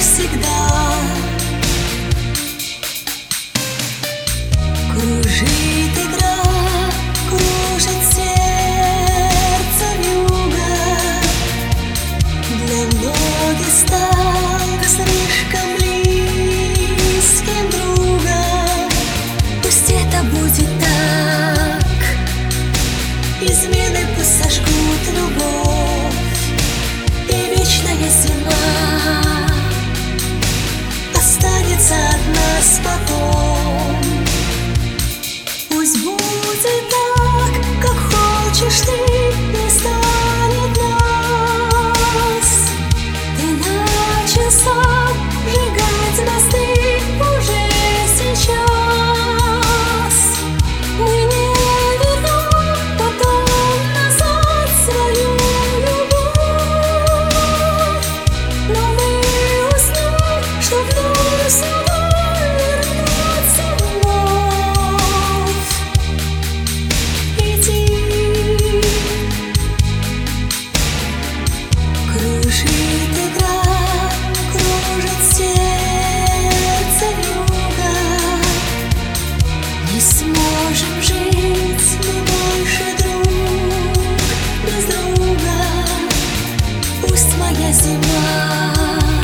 навсегда. Кружит игра, кружит сердце вьюга. Для многих стал слишком близким другом. Пусть это будет так. Измены пусть сожгут любовь, и вечная зима останется от нас потом. Пусть будет так, как хочешь ты, не станет нас. Ты начал сам сжигать мосты уже сейчас. Мы не вернем потом назад свою любовь, но мы уснем, что вновь сюда вернется вновь. Иди, кружит игра, кружит сердце вьюга. Не сможем жить мы больше друг без друга. Пусть моя зима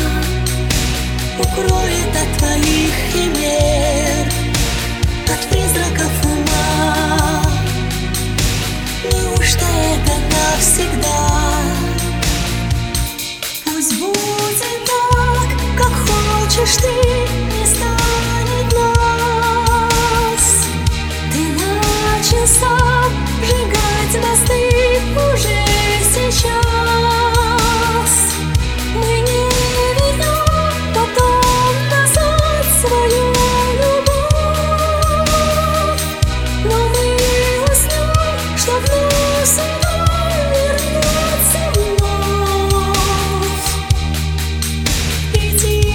укроет от твоих химер, от призраков ума. Неужто это навсегда? Пусть будет так, как хочешь ты, не станет нас. Ты начал сам сжигать мосты уже сейчас. Мы не вернем потом назад свою любовь, но мы уснем, что вновь сюда вернется вновь. Иди,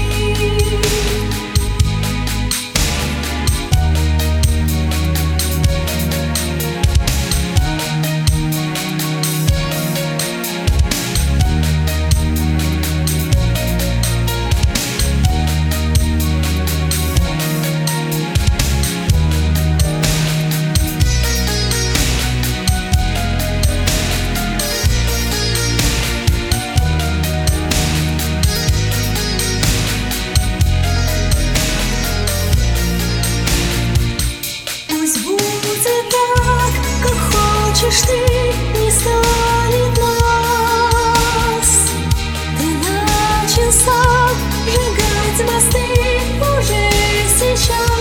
пусть будет так, как хочешь ты, не станет нас. Ты начал сам сжигать мосты уже сейчас.